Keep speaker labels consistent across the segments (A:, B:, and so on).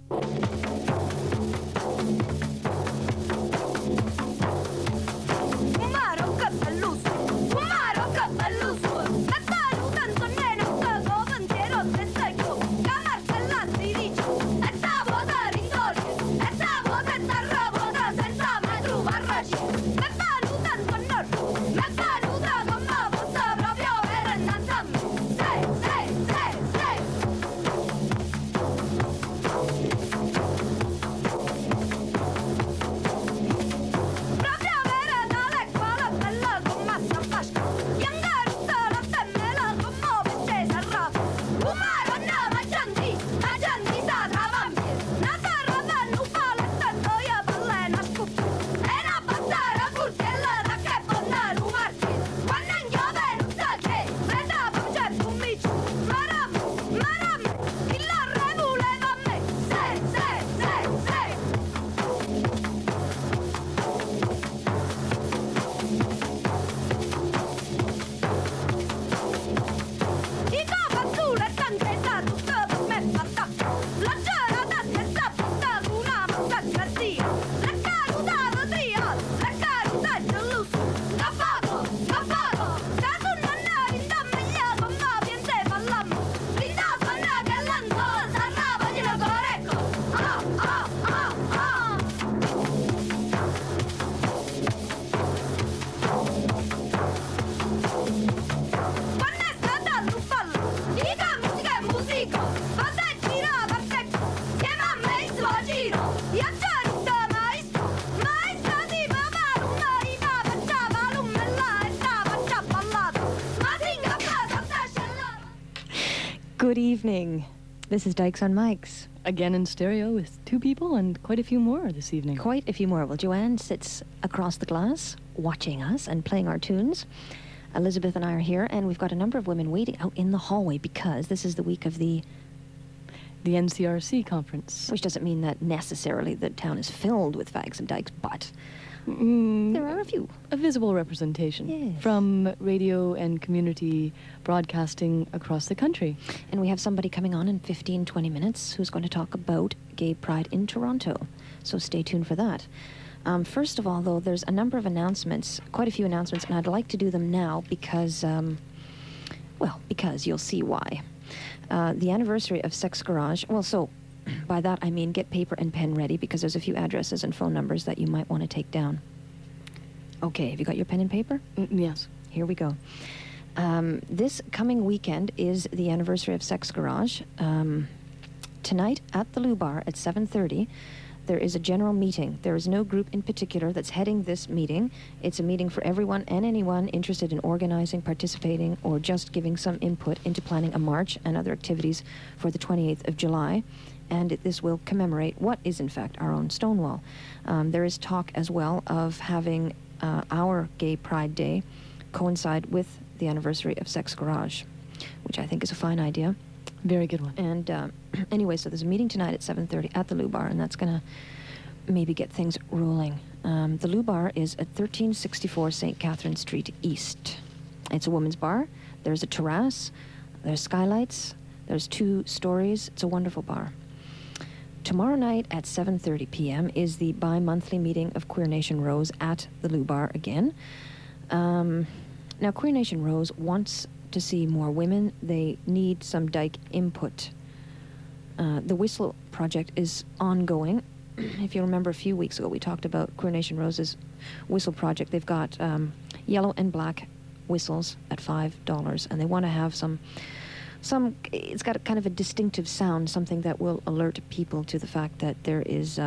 A: Good evening. This is Dykes on Mics.
B: Again in stereo with two people and quite a few more this evening.
A: Quite a few more. Well, Joanne sits across the glass watching us and playing our tunes. Elizabeth and I are here, and we've got a number of women waiting out in the hallway because this is the week of the
B: NCRC conference.
A: Which doesn't mean that necessarily the town is filled with fags and dykes, but there are a few.
B: A visible representation.
A: Yes.
B: From radio and community broadcasting across the country.
A: And we have somebody coming on in 15, 20 minutes who's going to talk about gay pride in Toronto. So stay tuned for that. First of all, though, there's a number of announcements, quite a few announcements, and I'd like to do them now because, because you'll see why. The anniversary of Sex Garage, by that I mean get paper and pen ready because there's a few addresses and phone numbers that you might want to take down. Okay, have you got your pen and paper?
B: Yes.
A: Here we go. This coming weekend is the anniversary of Sex Garage. Tonight at the Lou Bar at 7:30, there is a general meeting. There is no group in particular that's heading this meeting. It's a meeting for everyone and anyone interested in organizing, participating, or just giving some input into planning a march and other activities for the 28th of July. And this will commemorate what is, in fact, our own Stonewall. There is talk as well of having our Gay Pride Day coincide with the anniversary of Sex Garage, which I think is a fine idea.
B: Very good one.
A: And anyway, so there's a meeting tonight at 7:30 at the Lou Bar, and that's going to maybe get things rolling. The Lou Bar is at 1364 St. Catherine Street East. It's a women's bar. There's a terrace. There's skylights. There's 2 stories. It's a wonderful bar. Tomorrow night at 7:30 p.m. is the bi-monthly meeting of Queer Nation Rose at the Lou Bar again. Now, Queer Nation Rose wants to see more women. They need some dyke input. The Whistle project is ongoing. If you remember a few weeks ago, we talked about Queer Nation Rose's Whistle project. They've got yellow and black whistles at $5, and they want to have some, it's got a kind of a distinctive sound, something that will alert people to the fact that there is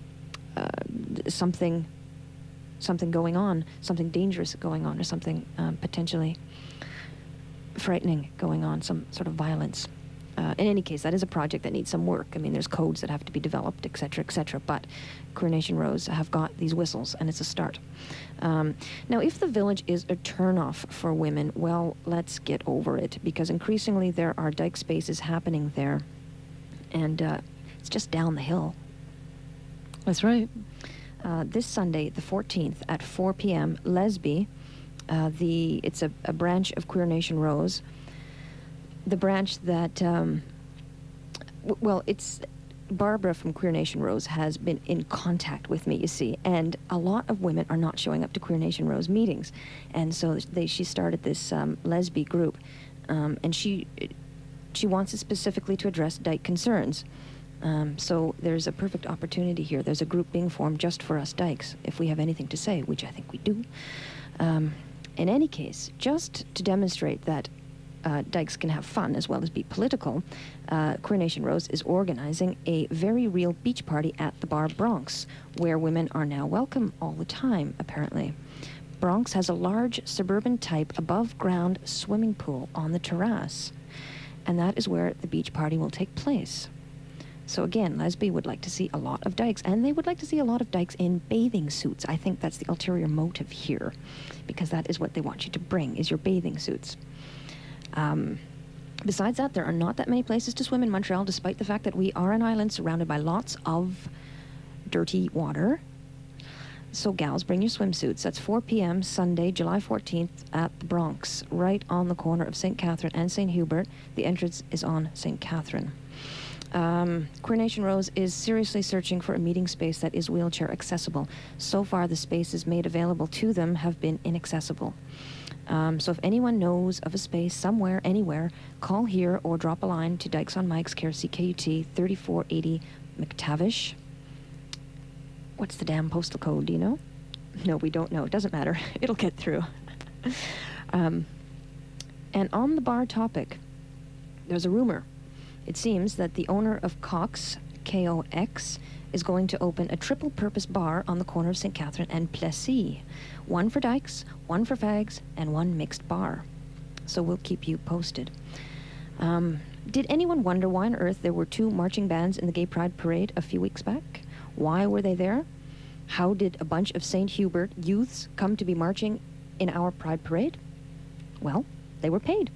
A: something going on, something dangerous going on, or something potentially frightening going on, some sort of violence. In any case, that is a project that needs some work. I mean, there's codes that have to be developed, etc., but Queer Nation Rose have got these whistles, and it's a start. Now, if the village is a turn-off for women, well, let's get over it, because increasingly there are dyke spaces happening there, and it's just down the hill.
B: That's right.
A: This Sunday, the 14th, at 4 p.m., Lesby, it's a branch of Queer Nation Rose, the branch that, Barbara from Queer Nation Rose has been in contact with me, you see, and a lot of women are not showing up to Queer Nation Rose meetings. And so she started this lesbi group, and she wants it specifically to address dyke concerns. So there's a perfect opportunity here. There's a group being formed just for us dykes, if we have anything to say, which I think we do. In any case, just to demonstrate that dykes can have fun as well as be political, Queer Nation Rose is organizing a very real beach party at the bar Bronx, where women are now welcome all the time, apparently. Bronx has a large suburban-type above-ground swimming pool on the terrace, and that is where the beach party will take place. So again, Lesbi would like to see a lot of dykes, and they would like to see a lot of dykes in bathing suits. I think that's the ulterior motive here, because that is what they want you to bring, is your bathing suits. Besides that, there are not that many places to swim in Montreal, despite the fact that we are an island surrounded by lots of dirty water. So gals, bring your swimsuits. That's 4 p.m. Sunday, July 14th at the Bronx, right on the corner of St. Catherine and St. Hubert. The entrance is on St. Catherine. Queer Nation Rose is seriously searching for a meeting space that is wheelchair accessible. So far, the spaces made available to them have been inaccessible. So if anyone knows of a space somewhere, anywhere, call here or drop a line to Dykes on Mike's, care CKUT 3480 McTavish. What's the damn postal code? Do you know? No, we don't know. It doesn't matter. It'll get through. And on the bar topic, there's a rumor. It seems that the owner of Cox, KOX, is going to open a triple-purpose bar on the corner of St. Catherine and Plessis. One for dykes, one for fags, and one mixed bar. So we'll keep you posted. Did anyone wonder why on earth there were 2 marching bands in the Gay Pride Parade a few weeks back? Why were they there? How did a bunch of St. Hubert youths come to be marching in our Pride Parade? Well, they were paid.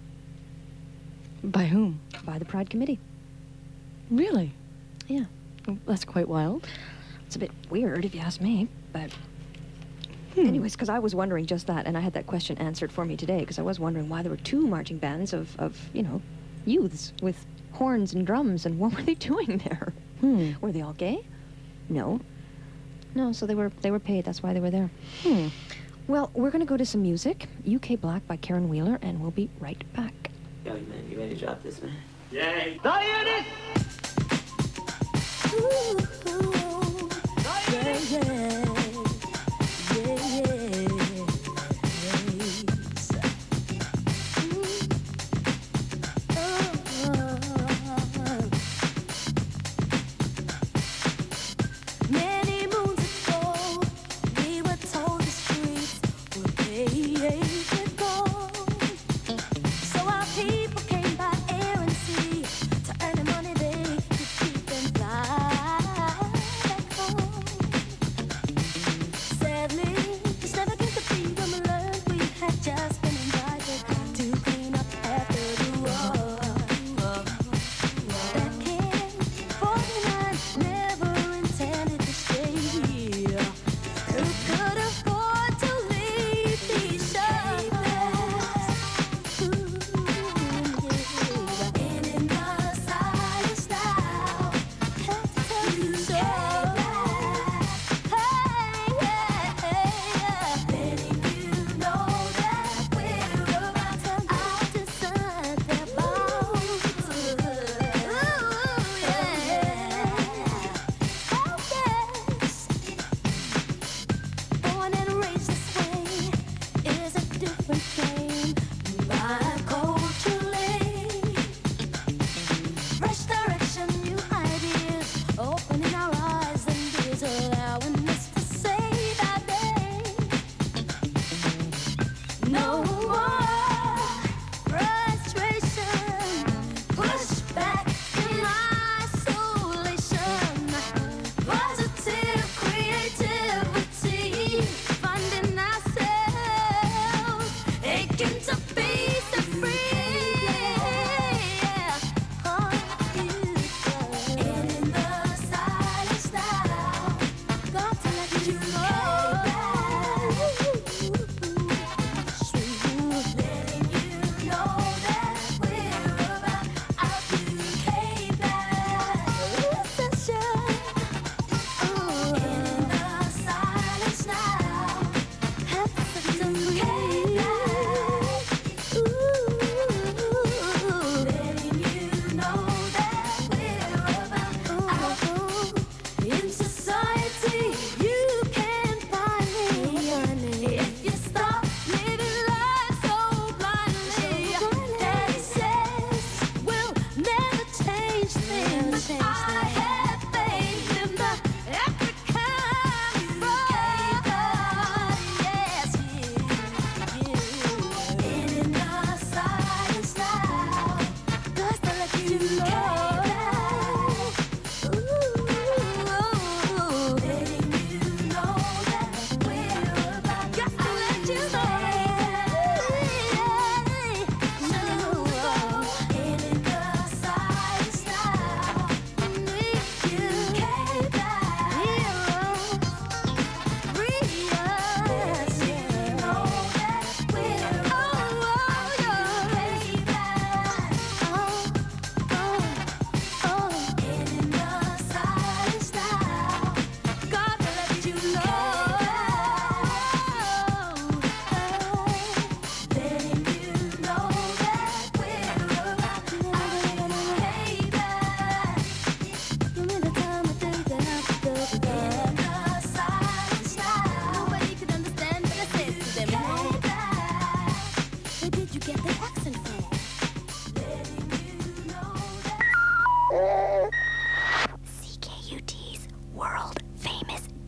B: By whom?
A: By the Pride Committee.
B: Really?
A: Yeah.
B: Well, that's quite wild.
A: It's a bit weird, if you ask me, but... Anyways, because I was wondering just that, and I had that question answered for me today, because I was wondering why there were 2 marching bands of youths with horns and drums, and what were they doing there? Were they all gay? No. No, so they were paid. That's why they were there. Well, we're going to go to some music. UK Black by Karen Wheeler, and we'll be right back.
C: Yo, man, you ready to drop this, man?
D: Yay!
C: Zionist!
E: Ooh, yeah, yeah. So our people came by air and sea to earn the money they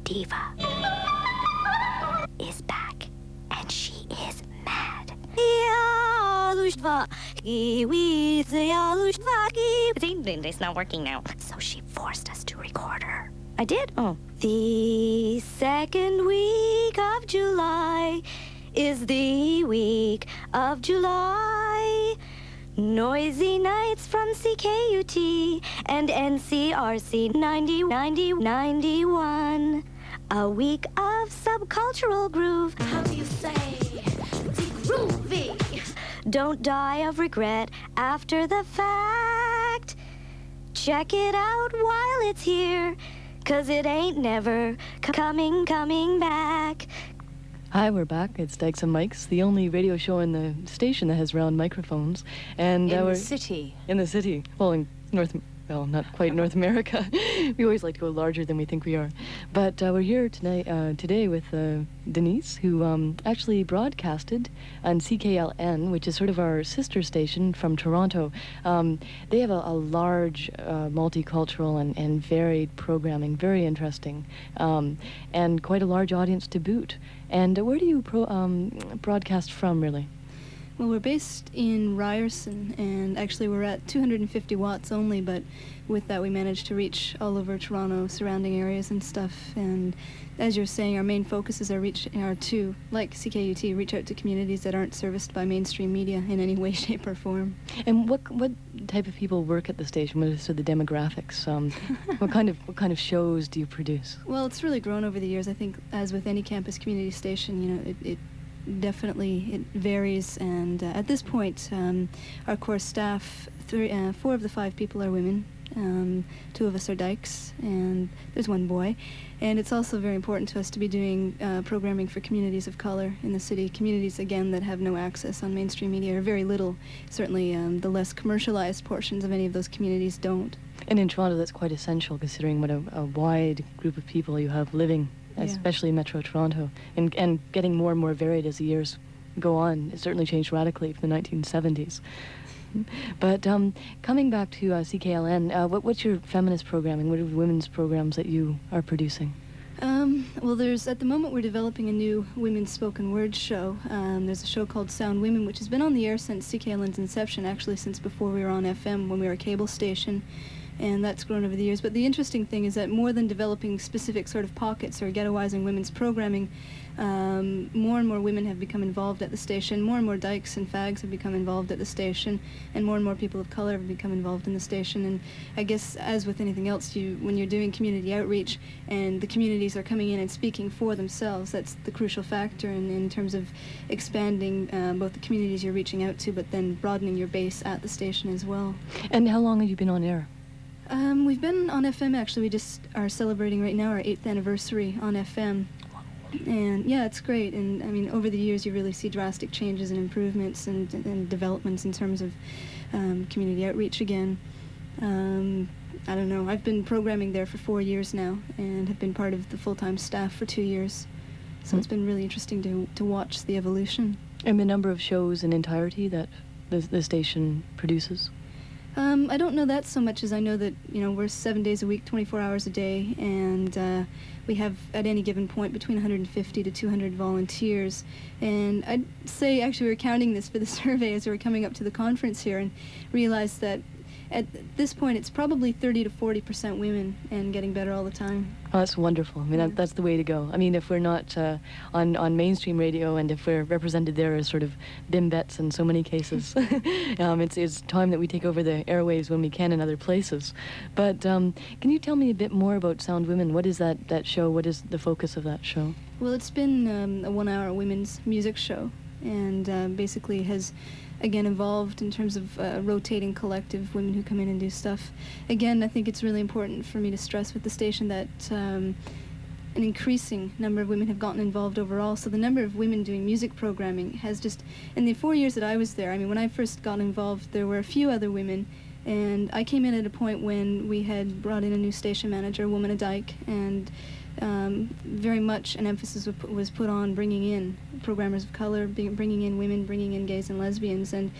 D: diva is back, and she is mad. It's not working now. So she forced us to record her. I did? Oh. The second week of July is the week of July. Noisy nights from CKUT and NCRC 91. A week of subcultural groove. How do you say? The groovy. Don't die of regret after the fact. Check it out while it's here, 'cause it ain't never coming back.
B: Hi, we're back. It's Dykes and Mikes, the only radio show in the station that has round microphones. And
F: In
B: we're
F: the city.
B: in the city. Well, in not quite North America. We always like to go larger than we think we are. But we're here today with Denise, who actually broadcasted on CKLN, which is sort of our sister station from Toronto. They have a large multicultural and varied programming, very interesting, and quite a large audience to boot. And where do you broadcast from, really?
G: Well, we're based in Ryerson, and actually we're at 250 watts only, but with that we managed to reach all over Toronto, surrounding areas and stuff. And as you're saying, our main focuses are to, like CKUT, reach out to communities that aren't serviced by mainstream media in any way, shape, or form.
B: And what type of people work at the station? What are sort of the demographics? What kind of shows do you produce?
G: Well, it's really grown over the years. I think, as with any campus community station, it definitely varies, and at this point our core staff, 4 of the 5 people are women, 2 of us are dykes, and there's 1 boy. And it's also very important to us to be doing programming for communities of color in the city, communities again that have no access on mainstream media, or very little. Certainly the less commercialized portions of any of those communities don't.
B: And in Toronto that's quite essential, considering what a wide group of people you have living, especially in Metro Toronto, and getting more and more varied as the years go on. It certainly changed radically from the 1970s. But coming back to CKLN, what's your feminist programming? What are the women's programs that you are producing?
G: Well, at the moment we're developing a new women's spoken word show. There's a show called Sound Women, which has been on the air since CKLN's inception, actually since before we were on FM, when we were a cable station. And that's grown over the years. But the interesting thing is that more than developing specific sort of pockets or ghettoizing women's programming, more and more women have become involved at the station, more and more dykes and fags have become involved at the station, and more people of color have become involved in the station. And I guess, as with anything else, when you're doing community outreach and the communities are coming in and speaking for themselves, that's the crucial factor in terms of expanding both the communities you're reaching out to, but then broadening your base at the station as well.
B: And how long have you been on air?
G: We've been on FM, actually. We just are celebrating right now our 8th anniversary on FM. And yeah, it's great. And I mean, over the years you really see drastic changes and improvements and developments in terms of community outreach again. I don't know, I've been programming there for 4 years now and have been part of the full-time staff for 2 years. So it's been really interesting to watch the evolution.
B: And the number of shows in entirety that the station produces?
G: I don't know that so much as I know that, we're 7 days a week, 24 hours a day, and we have at any given point between 150 to 200 volunteers. And I'd say, actually, we were counting this for the survey as we were coming up to the conference here, and realized that at this point it's probably 30 to 40% women, and getting better all the time.
B: Oh, that's wonderful. I mean, that's the way to go. I mean, if we're not on mainstream radio, and if we're represented there as sort of bimbettes in so many cases, it's time that we take over the airwaves when we can in other places. But can you tell me a bit more about Sound Women? What is that show? What is the focus of that show?
G: Well, it's been a 1-hour women's music show, and basically has again evolved in terms of rotating collective women who come in and do stuff. Again, I think it's really important for me to stress with the station that an increasing number of women have gotten involved overall. So the number of women doing music programming has just, in the 4 years that I was there, I mean, when I first got involved, there were a few other women, and I came in at a point when we had brought in a new station manager, a woman, a dyke, and very much an emphasis was put on bringing in programmers of color, bringing in women, bringing in gays and lesbians. And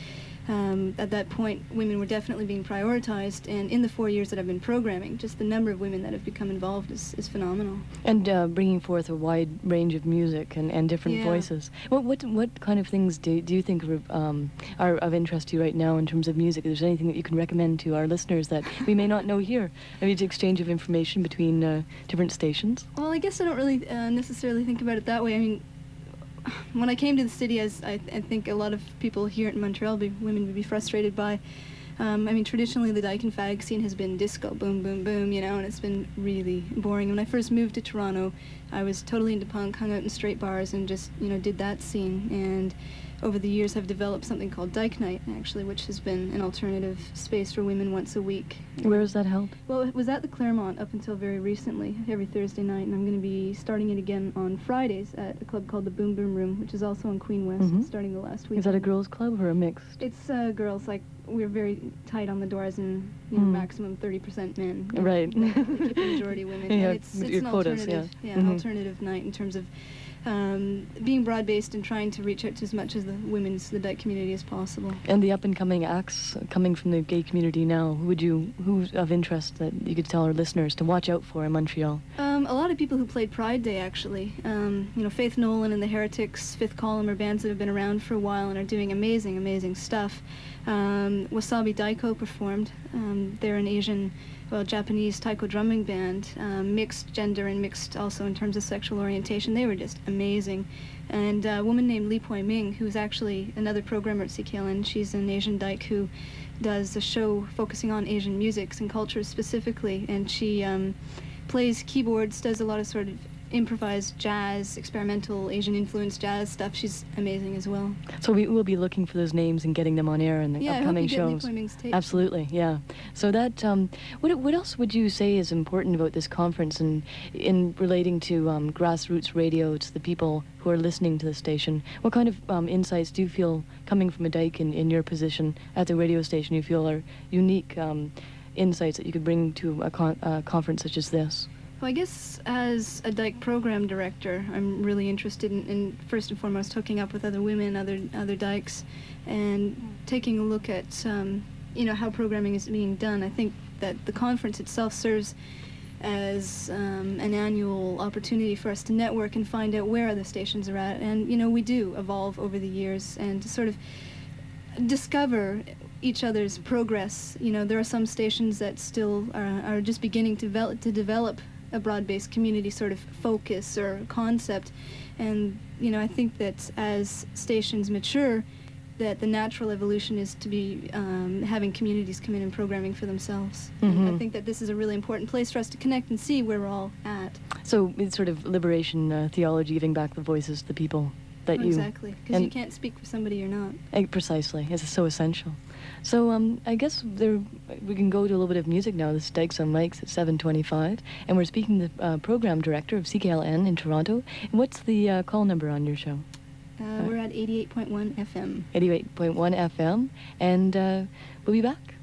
G: At that point, women were definitely being prioritized, and in the 4 years that I've been programming, just the number of women that have become involved is phenomenal.
B: And bringing forth a wide range of music and different
G: Yeah.
B: voices. What kind of things do you think are of interest to you right now in terms of music? Is there anything that you can recommend to our listeners that we may not know here? Maybe it's exchange of information between different stations?
G: Well, I guess I don't really necessarily think about it that way. I mean, when I came to the city, as I think a lot of people here in Montreal, women would be frustrated by, I mean, traditionally the dyke and fag scene has been disco, boom, boom, boom, you know, and it's been really boring. When I first moved to Toronto, I was totally into punk, hung out in straight bars, and just, you know, did that scene. And over the years, I've developed something called Dyke Night, actually, which has been an alternative space for women once a week.
B: Where is that held?
G: Well, it was at the Claremont up until very recently, every Thursday night, and I'm going to be starting it again on Fridays at a club called the Boom Boom Room, which is also on Queen West,
B: Mhm.
G: starting the last week.
B: Is that a girls' club or a mixed?
G: It's girls, like, we're very tight on the doors, and, you know,
B: Mm.
G: maximum 30% men.
B: Right.
G: We keep the majority women.
B: Yeah,
G: And it's
B: your
G: an
B: quotas,
G: alternative,
B: yeah.
G: an
B: Mhm.
G: alternative night in terms of being broad-based and trying to reach out to as much of the dyke community as possible.
B: And the up-and-coming acts coming from the gay community now, who's of interest that you could tell our listeners to watch out for in Montreal?
G: A lot of people who played Pride Day, actually. You know, Faith Nolan and the Heretics, Fifth Column are bands that have been around for a while and are doing amazing, amazing stuff. Wasabi Daiko performed. They're an Asian, well, Japanese taiko drumming band, mixed gender and mixed also in terms of sexual orientation. They were just amazing. And a woman named Li Poi Ming, who's actually another programmer at CKLN, she's an Asian dyke who does a show focusing on Asian musics and cultures specifically, and she plays keyboards, does a lot of sort of improvised jazz, experimental Asian-influenced jazz stuff. She's amazing as well.
B: So we will be looking for those names and getting them on air in the
G: Yeah,
B: upcoming
G: I hope you get Li
B: shows.
G: Poi Ming's tape.
B: Absolutely, yeah. So that, what else would you say is important about this conference and in relating to grassroots radio, to the people who are listening to the station? What kind of insights do you feel coming from a dyke in your position at the radio station you feel are unique insights that you could bring to a conference such as this?
G: Well, I guess as a dyke program director, I'm really interested in first and foremost hooking up with other women, other dykes, and taking a look at you know, how programming is being done. I think that the conference itself serves as an annual opportunity for us to network and find out where other stations are at. And, you know, we do evolve over the years and to sort of discover each other's progress. You know, there are some stations that still are just beginning to develop a broad-based community sort of focus or concept. And, you know, I think that as stations mature, that the natural evolution is to be having communities come in and programming for themselves. And I
B: Mhm.
G: think that this is a really important place for us to connect and see where we're all at.
B: So it's sort of liberation theology, giving back the voices to the people that you...
G: Exactly, because you
B: and-
G: can't speak for somebody you're not.
B: Precisely, it's so essential. So I guess we can go to a little bit of music now. This is Dykes on Mics at 7:25, and we're speaking to the program director of CKLN in Toronto. And what's the call number on your show?
G: We're at 88.1 FM.
B: 88.1 FM, and we'll be back.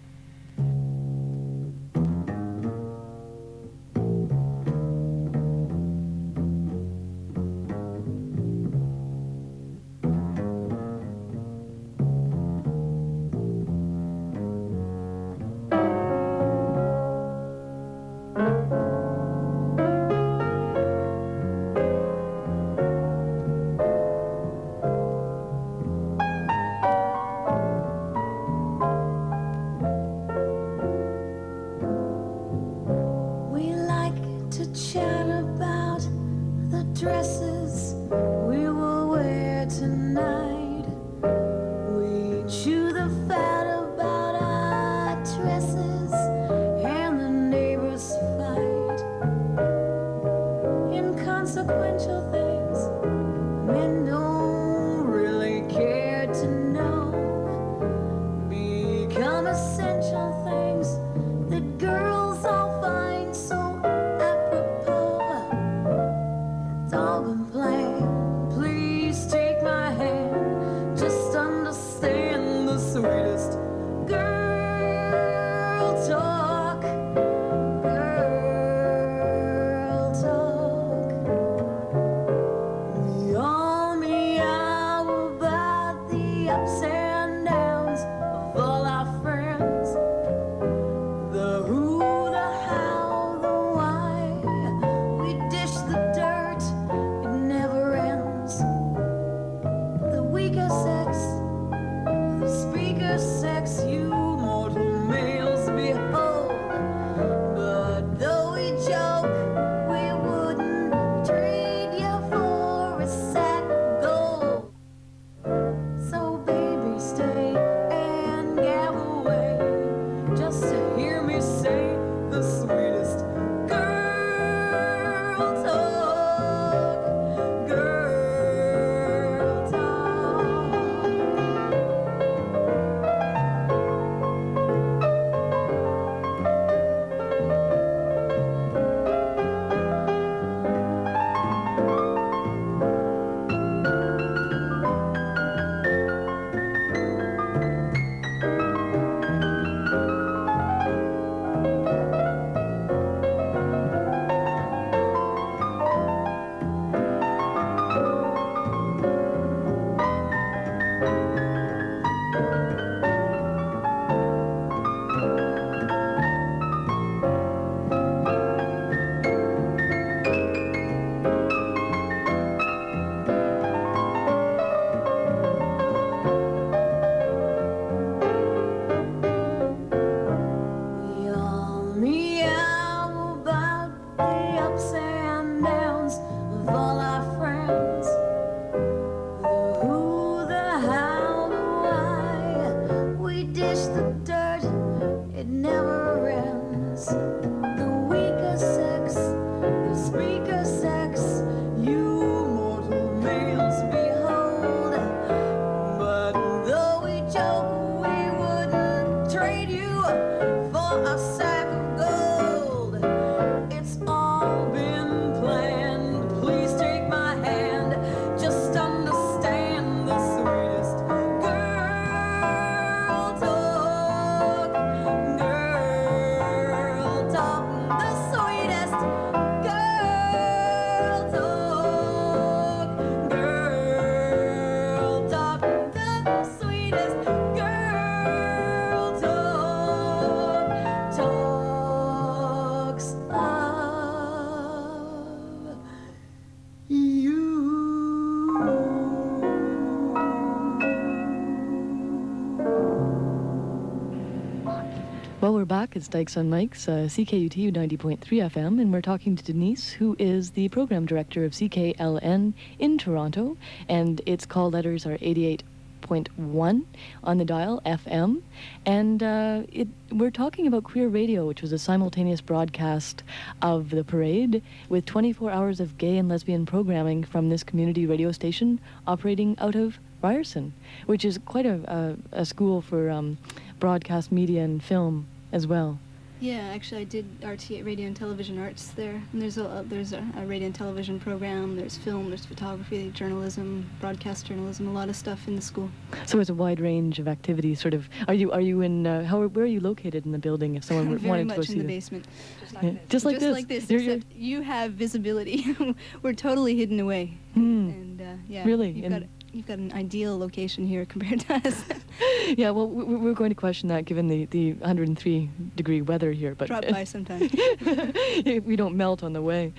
B: Well, we're back. It's Dykes on Mics, CKUT 90.3 FM, and we're talking to Denise, who is the program director of CKLN in Toronto, and its call letters are 88.1 on the dial, FM, and we're talking about Queer Radio, which was a simultaneous broadcast of the parade with 24 hours of gay and lesbian programming from this community radio station operating out of Ryerson, which is quite a school for broadcast media and film as well.
G: Yeah, actually, I did RTA, Radio and Television Arts there. And there's a radio and television program. There's film. There's photography, journalism, broadcast journalism. A lot of stuff in the school.
B: So it's a wide range of activities. Sort of. Are you in? Where are you located in the building? If someone wanted to go see
G: Very much in the basement. Just like this. Except you have visibility. We're totally hidden away. And yeah.
B: Really.
G: You've got an ideal location here compared to us.
B: Yeah, well, we're going to question that given the 103-degree weather here. But
G: drop by sometime.
B: We don't melt on the way.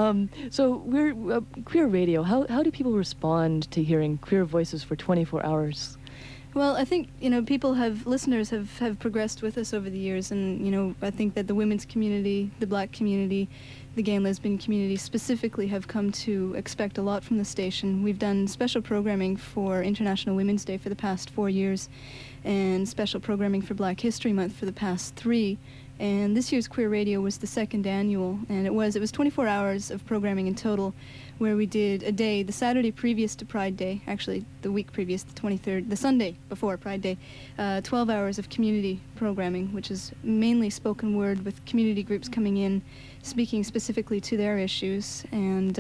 B: So we're Queer Radio. How do people respond to hearing queer voices for 24 hours?
G: Well, I think, listeners have progressed with us over the years, and, I think that the women's community, the black community, the gay and lesbian community specifically have come to expect a lot from the station. We've done special programming for International Women's Day for the past 4 years, and special programming for Black History Month for the past 3. And this year's Queer Radio was the second annual, and it was 24 hours of programming in total, where we did a day, the Saturday previous to Pride Day, actually the week previous, the 23rd, the Sunday before Pride Day, 12 hours of community programming, which is mainly spoken word with community groups coming in, speaking specifically to their issues. And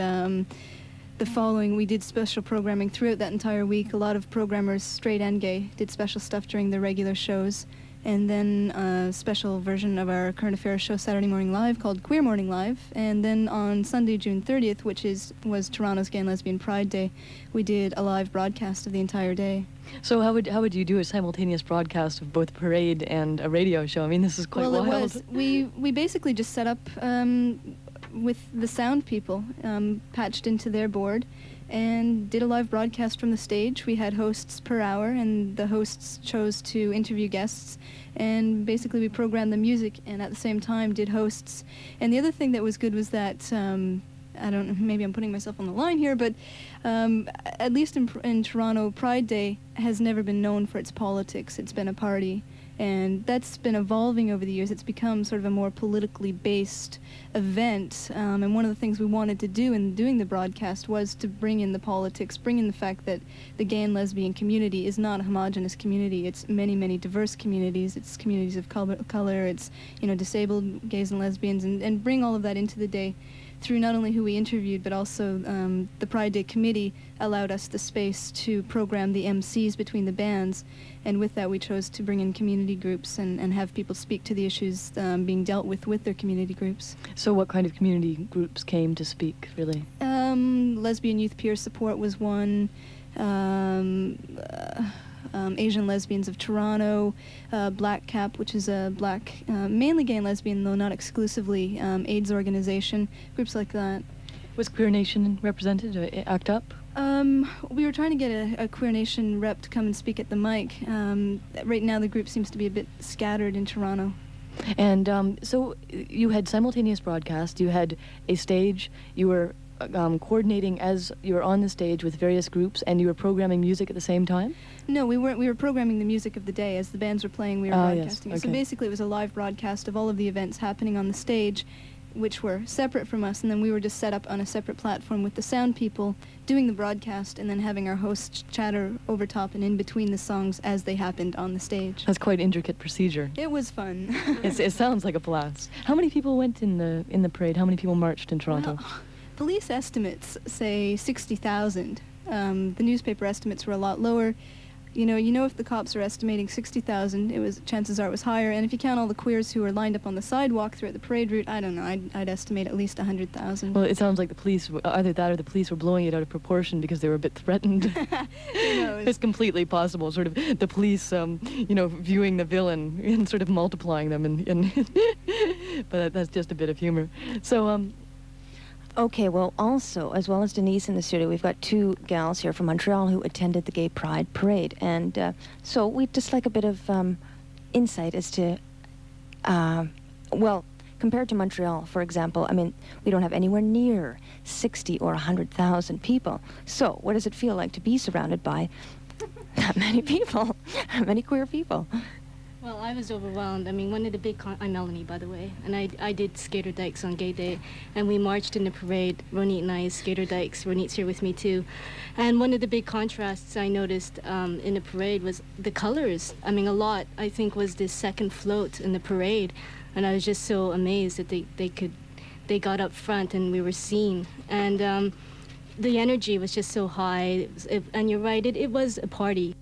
G: the following, we did special programming throughout that entire week. A lot of programmers, straight and gay, did special stuff during the regular shows. And then a special version of our current affairs show, Saturday Morning Live, called Queer Morning Live. And then on Sunday, June 30th, which was Toronto's Gay and Lesbian Pride Day, we did a live broadcast of the entire day.
B: So how would you do a simultaneous broadcast of both a parade and a radio show? I mean, this is quite wild.
G: Well, it was. We basically just set up with the sound people, patched into their board, and did a live broadcast from the stage. We had hosts per hour, and the hosts chose to interview guests, and basically we programmed the music and at the same time did hosts. And the other thing that was good was that, I don't know, maybe I'm putting myself on the line here, but at least in Toronto, Pride Day has never been known for its politics. It's been a party. And that's been evolving over the years. It's become sort of a more politically based event. And one of the things we wanted to do in doing the broadcast was to bring in the politics, bring in the fact that the gay and lesbian community is not a homogenous community. It's many, many diverse communities. It's communities of color. It's, disabled gays and lesbians, and bring all of that into the day through not only who we interviewed, but also the Pride Day committee allowed us the space to program the MCs between the bands, and with that we chose to bring in community groups and have people speak to the issues being dealt with their community groups.
B: So what kind of community groups came to speak, really?
G: Lesbian Youth Peer Support was one, Asian Lesbians of Toronto, Black Cap, which is a black, mainly gay and lesbian, though not exclusively, AIDS organization, groups like that.
B: Was Queer Nation represented, ACT UP?
G: We were trying to get a Queer Nation rep to come and speak at the mic. Right now the group seems to be a bit scattered in Toronto.
B: And so you had simultaneous broadcast, you had a stage, you were coordinating as you were on the stage with various groups, and you were programming music at the same time?
G: No, we weren't. We were programming the music of the day. As the bands were playing, we were broadcasting.
B: Yes. Okay.
G: So basically it was a live broadcast of all of the events happening on the stage, which were separate from us, and then we were just set up on a separate platform with the sound people doing the broadcast, and then having our hosts chatter over top and in between the songs as they happened on the stage.
B: That's quite intricate procedure.
G: It was fun.
B: It sounds like a blast. How many people went in the parade? How many people marched in Toronto?
G: Well, police estimates say 60,000. The newspaper estimates were a lot lower. You know, if the cops are estimating 60,000, chances are it was higher. And if you count all the queers who were lined up on the sidewalk throughout the parade route, I don't know, I'd estimate at least 100,000.
B: Well, it sounds like the police, either that or the police were blowing it out of proportion because they were a bit threatened. It's completely possible, sort of the police, viewing the villain and sort of multiplying them, but that's just a bit of humor. So,
A: Okay, well, also, as well as Denise in the studio, we've got two gals here from Montreal who attended the Gay Pride Parade. And so we'd just like a bit of insight as to Well, compared to Montreal, for example, I mean, we don't have anywhere near 60 or 100,000 people. So what does it feel like to be surrounded by that many people, many queer people?
F: Well, I was overwhelmed. I mean, one of the big... I'm Melanie, by the way, and I did Skater Dykes on Gay Day, and we marched in the parade. Ronit and I is Skater Dykes. Ronit's here with me, too. And one of the big contrasts I noticed in the parade was the colors. I mean, a lot, I think, was this second float in the parade, and I was just so amazed that they got up front and we were seen. And the energy was just so high. And you're right, it was a party.